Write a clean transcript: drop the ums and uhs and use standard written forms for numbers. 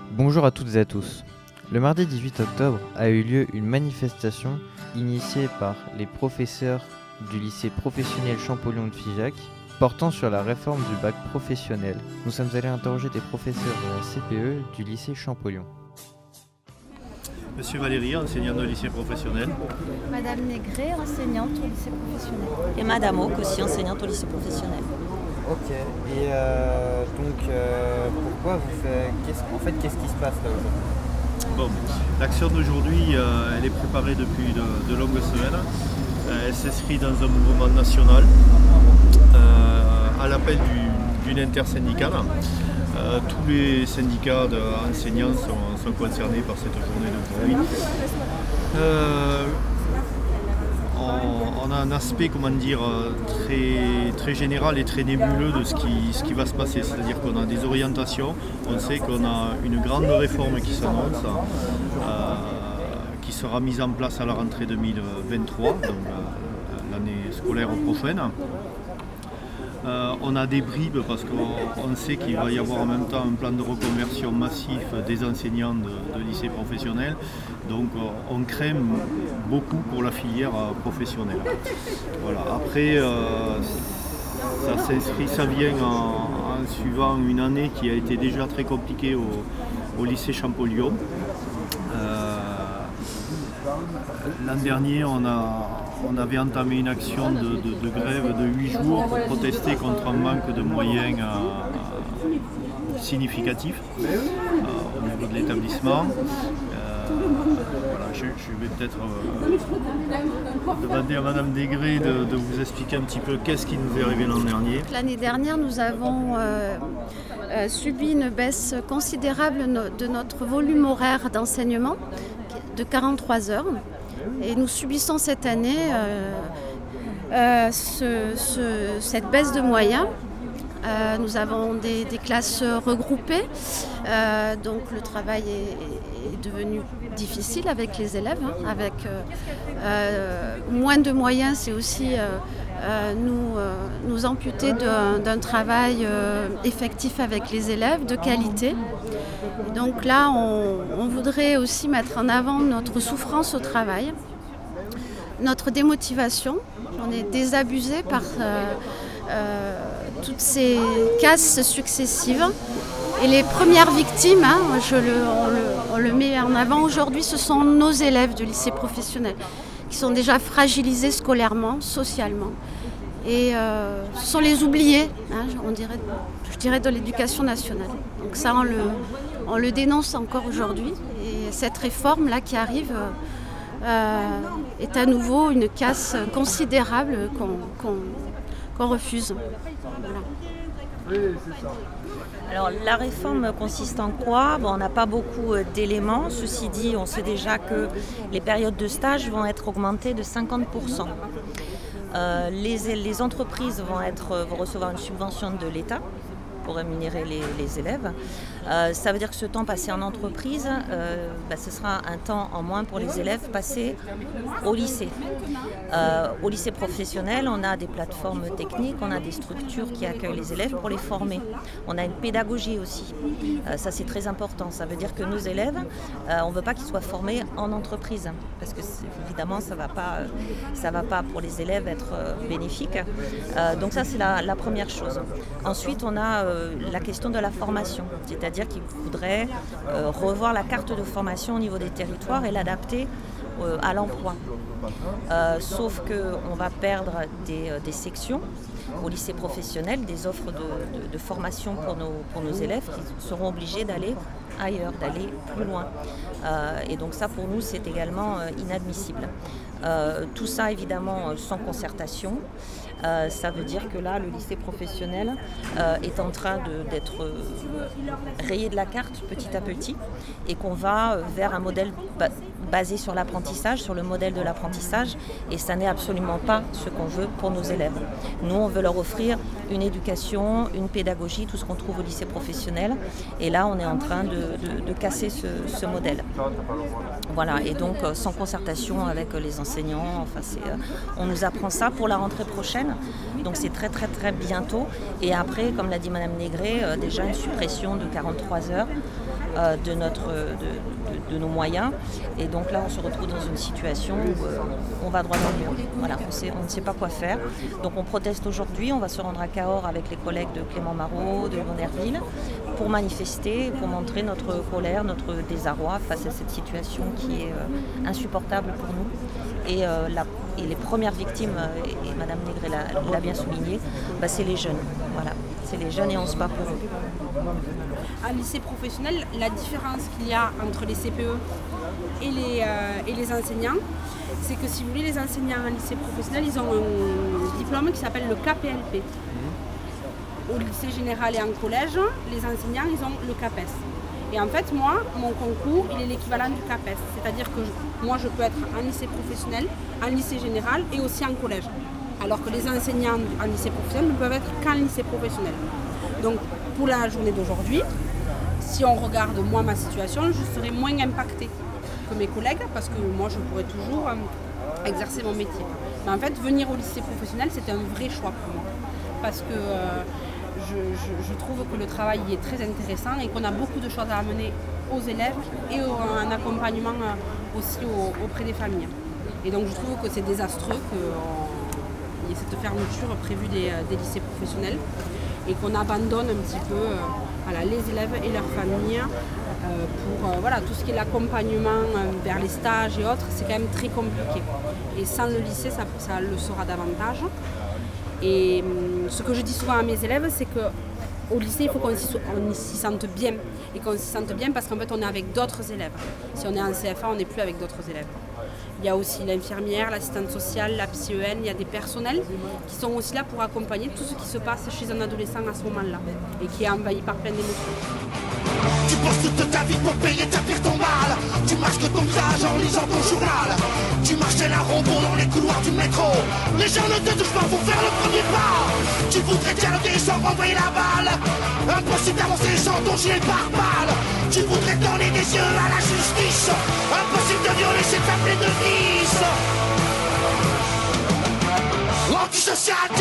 Bonjour à toutes et à tous. Le mardi 18 octobre a eu lieu une manifestation initiée par les professeurs du lycée professionnel Champollion de Figeac portant sur la réforme du bac professionnel. Nous sommes allés interroger des professeurs de la CPE du lycée Champollion. Monsieur Valéry, enseignant au lycée professionnel. Madame Négré, enseignante au lycée professionnel. Et Madame Auque, aussi enseignante au lycée professionnel. Ok, et pourquoi vous faites... Qu'est-ce qui se passe là aujourd'hui? Bon, l'action d'aujourd'hui, elle est préparée depuis de longues semaines. Elle s'inscrit dans un mouvement national à l'appel d'une intersyndicale. Tous les syndicats d'enseignants sont concernés par cette journée d'aujourd'hui. On a un aspect, très général et très nébuleux de ce qui va se passer. C'est-à-dire qu'on a des orientations, on sait qu'on a une grande réforme qui s'annonce, qui sera mise en place à la rentrée 2023, donc l'année scolaire prochaine. On a des bribes parce qu'on sait qu'il va y avoir en même temps un plan de reconversion massif des enseignants de lycées professionnels. Donc on craint beaucoup pour la filière professionnelle. Voilà. Après, ça vient en suivant une année qui a été déjà très compliquée au lycée Champollion. L'an dernier, on avait entamé une action de grève de 8 jours pour protester contre un manque de moyens significatif au niveau de l'établissement. Voilà, je vais peut-être demander à Madame Négré de vous expliquer un petit peu qu'est-ce qui nous est arrivé l'an dernier. L'année dernière, nous avons subi une baisse considérable de notre volume horaire d'enseignement de 43 heures. Et nous subissons cette année cette baisse de moyens. Nous avons des classes regroupées, donc le travail est devenu difficile avec les élèves. Avec moins de moyens, c'est aussi nous amputer d'un travail effectif avec les élèves, de qualité. Donc là, on voudrait aussi mettre en avant notre souffrance au travail, notre démotivation. On est désabusé par toutes ces casses successives. Et les premières victimes, on le met en avant aujourd'hui, ce sont nos élèves du lycée professionnel, qui sont déjà fragilisés scolairement, socialement. Et ce sont les oubliés, je dirais, de l'éducation nationale. Donc ça, on le dénonce encore aujourd'hui. Et cette réforme-là qui arrive est à nouveau une casse considérable qu'on refuse. Voilà. Alors la réforme consiste en quoi ? On n'a pas beaucoup d'éléments. Ceci dit, on sait déjà que les périodes de stage vont être augmentées de 50%. Les entreprises vont recevoir une subvention de l'État pour rémunérer les élèves. Ça veut dire que ce temps passé en entreprise, ce sera un temps en moins pour les élèves passés au lycée. Au lycée professionnel, on a des plateformes techniques, on a des structures qui accueillent les élèves pour les former. On a une pédagogie aussi. Ça, c'est très important. Ça veut dire que nos élèves, on ne veut pas qu'ils soient formés en entreprise, parce que évidemment, ça va pas pour les élèves être bénéfique. Donc ça, c'est la première chose. Ensuite, on a la question de la formation, c'est-à-dire qu'il faudrait revoir la carte de formation au niveau des territoires et l'adapter à l'emploi. Sauf qu'on va perdre des sections au lycée professionnel, des offres de formation pour nos élèves qui seront obligés d'aller ailleurs, d'aller plus loin. Et donc ça, pour nous, c'est également inadmissible. Tout ça, évidemment, sans concertation. Ça veut dire que là, le lycée professionnel est en train d'être rayé de la carte petit à petit et qu'on va vers un modèle basé sur l'apprentissage, sur le modèle de l'apprentissage, et ça n'est absolument pas ce qu'on veut pour nos élèves. Nous, on veut leur offrir une éducation, une pédagogie, tout ce qu'on trouve au lycée professionnel, et là, on est en train de casser ce modèle. Voilà, et donc sans concertation avec les enseignants, on nous apprend ça pour la rentrée prochaine, donc c'est très très très bientôt, et après, comme l'a dit Madame Négré, déjà une suppression de 43 heures. de nos moyens. Et donc là, on se retrouve dans une situation où on va droit dans le mur. Voilà, on ne sait pas quoi faire. Donc on proteste aujourd'hui. On va se rendre à Cahors avec les collègues de Clément Marot, de Lyon-Nerville, pour manifester, pour montrer notre colère, notre désarroi face à cette situation qui est insupportable pour nous. Et les premières victimes, et Madame Négré l'a bien souligné, c'est les jeunes. Voilà, c'est les jeunes et on se bat pour eux. À lycée professionnel, la différence qu'il y a entre les CPE et les enseignants, c'est que si vous voulez, les enseignants en lycée professionnel, ils ont un diplôme qui s'appelle le KPLP. Au lycée général et en collège, les enseignants, ils ont le CAPES. Et en fait, moi, mon concours, il est l'équivalent du CAPES. C'est-à-dire que moi, je peux être en lycée professionnel, en lycée général et aussi en collège. Alors que les enseignants en lycée professionnel ne peuvent être qu'en lycée professionnel. Donc, pour la journée d'aujourd'hui, si on regarde, moi, ma situation, je serai moins impactée que mes collègues parce que moi, je pourrais toujours exercer mon métier. Mais en fait, venir au lycée professionnel, c'était un vrai choix pour moi. Parce que je trouve que le travail est très intéressant et qu'on a beaucoup de choses à amener aux élèves et un accompagnement aussi auprès des familles. Et donc je trouve que c'est désastreux qu'il y ait cette fermeture prévue des lycées professionnels et qu'on abandonne un petit peu les élèves et leurs familles pour tout ce qui est l'accompagnement vers les stages et autres, c'est quand même très compliqué. Et sans le lycée, ça le sera davantage. Et ce que je dis souvent à mes élèves, c'est qu'au lycée, il faut qu'on s'y sente bien. Et qu'on s'y sente bien parce qu'en fait, on est avec d'autres élèves. Si on est en CFA, on n'est plus avec d'autres élèves. Il y a aussi l'infirmière, l'assistante sociale, la psy-EN, il y a des personnels qui sont aussi là pour accompagner tout ce qui se passe chez un adolescent à ce moment-là et qui est envahi par plein d'émotions. Tu bosses toute ta vie pour payer ta pire ton mal. Tu masques ton visage en lisant ton journal. Tu marchais la robot dans les couloirs du métro. Les gens ne te touchent pas pour faire le premier pas. Tu voudrais dialoguer sans renvoyer la balle. Impossible d'avancer sans ton gilet pare-balles. Tu voudrais donner des yeux à la justice. Impossible de violer cette femme pleine de vices. L'antisocial